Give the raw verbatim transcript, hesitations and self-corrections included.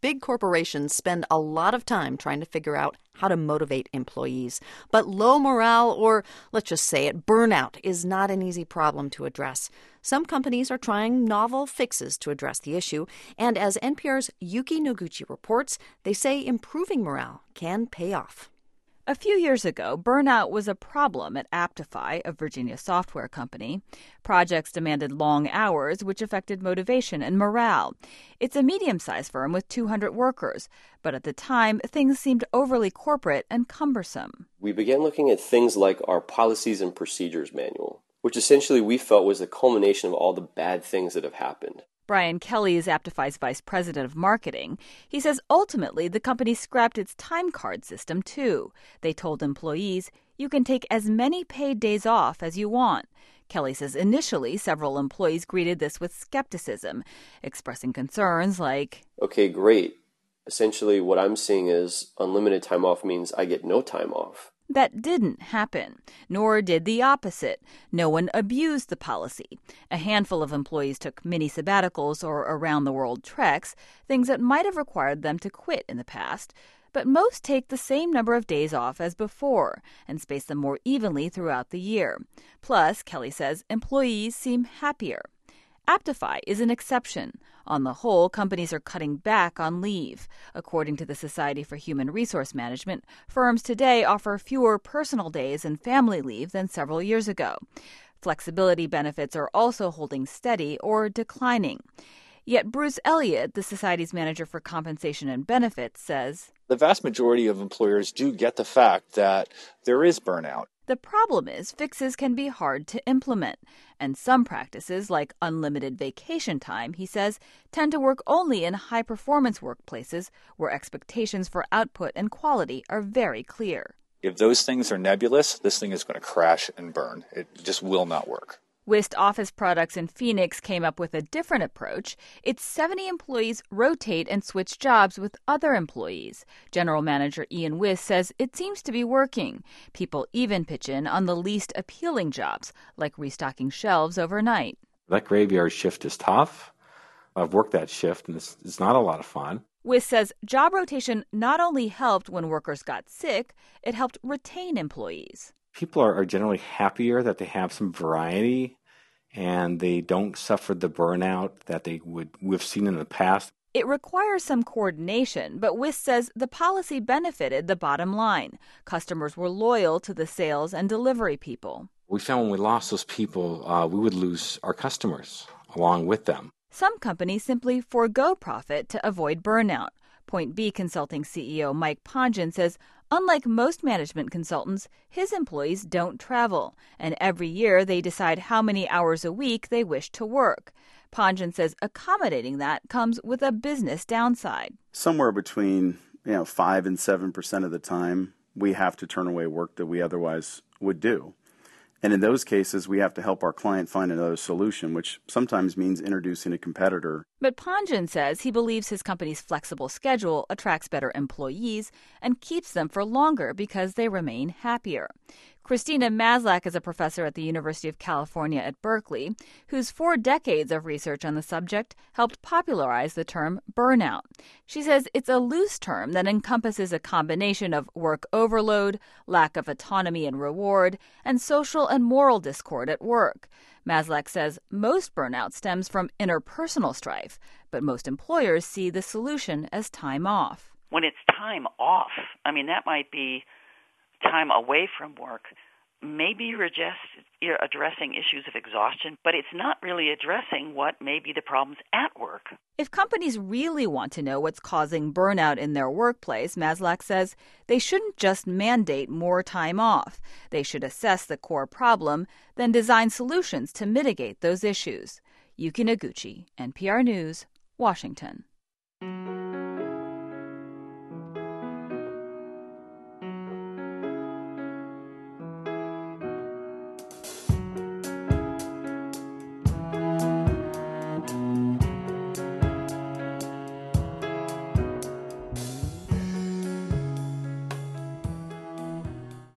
Big corporations spend a lot of time trying to figure out how to motivate employees. But low morale, or let's just say it, burnout, is not an easy problem to address. Some companies are trying novel fixes to address the issue. And as N P R's Yuki Noguchi reports, they say improving morale can pay off. A few years ago, burnout was a problem at Aptify, a Virginia software company. Projects demanded long hours, which affected motivation and morale. It's a medium-sized firm with two hundred workers, but at the time, things seemed overly corporate and cumbersome. We began looking at things like our policies and procedures manual, which essentially we felt was the culmination of all the bad things that have happened. Brian Kelly is Aptify's vice president of marketing. He says ultimately the company scrapped its time card system, too. They told employees, you can take as many paid days off as you want. Kelly says initially several employees greeted this with skepticism, expressing concerns like, okay, great. Essentially what I'm seeing is unlimited time off means I get no time off. That didn't happen, nor did the opposite. No one abused the policy. A handful of employees took mini sabbaticals or around-the-world treks, things that might have required them to quit in the past. But most take the same number of days off as before and space them more evenly throughout the year. Plus, Kelly says, employees seem happier. Aptify is an exception. On the whole, companies are cutting back on leave. According to the Society for Human Resource Management, firms today offer fewer personal days and family leave than several years ago. Flexibility benefits are also holding steady or declining. Yet Bruce Elliott, the Society's manager for compensation and benefits, says, the vast majority of employers do get the fact that there is burnout. The problem is fixes can be hard to implement, and some practices, like unlimited vacation time, he says, tend to work only in high-performance workplaces where expectations for output and quality are very clear. If those things are nebulous, this thing is going to crash and burn. It just will not work. Whist Office Products in Phoenix came up with a different approach. Its seventy employees rotate and switch jobs with other employees. General Manager Ian Whist says it seems to be working. People even pitch in on the least appealing jobs, like restocking shelves overnight. That graveyard shift is tough. I've worked that shift, and it's, it's not a lot of fun. Whist says job rotation not only helped when workers got sick, it helped retain employees. People are, are generally happier that they have some variety and they don't suffer the burnout that they would we've seen in the past. It requires some coordination, but Whist says the policy benefited the bottom line. Customers were loyal to the sales and delivery people. We found when we lost those people, uh, we would lose our customers along with them. Some companies simply forego profit to avoid burnout. Point B Consulting C E O Mike Pongen says, unlike most management consultants, his employees don't travel, and every year they decide how many hours a week they wish to work. Pongen says accommodating that comes with a business downside. Somewhere between you know five and seven percent of the time, we have to turn away work that we otherwise would do. And in those cases, we have to help our client find another solution, which sometimes means introducing a competitor. But Pongen says he believes his company's flexible schedule attracts better employees and keeps them for longer because they remain happier. Christina Maslach is a professor at the University of California at Berkeley, whose four decades of research on the subject helped popularize the term burnout. She says it's a loose term that encompasses a combination of work overload, lack of autonomy and reward, and social and moral discord at work. Maslach says most burnout stems from interpersonal strife, but most employers see the solution as time off. When it's time off, I mean, that might be time away from work. Maybe you're just you're addressing issues of exhaustion, but it's not really addressing what may be the problems at work. If companies really want to know what's causing burnout in their workplace, Maslach says they shouldn't just mandate more time off. They should assess the core problem, then design solutions to mitigate those issues. Yuki Noguchi, N P R News, Washington.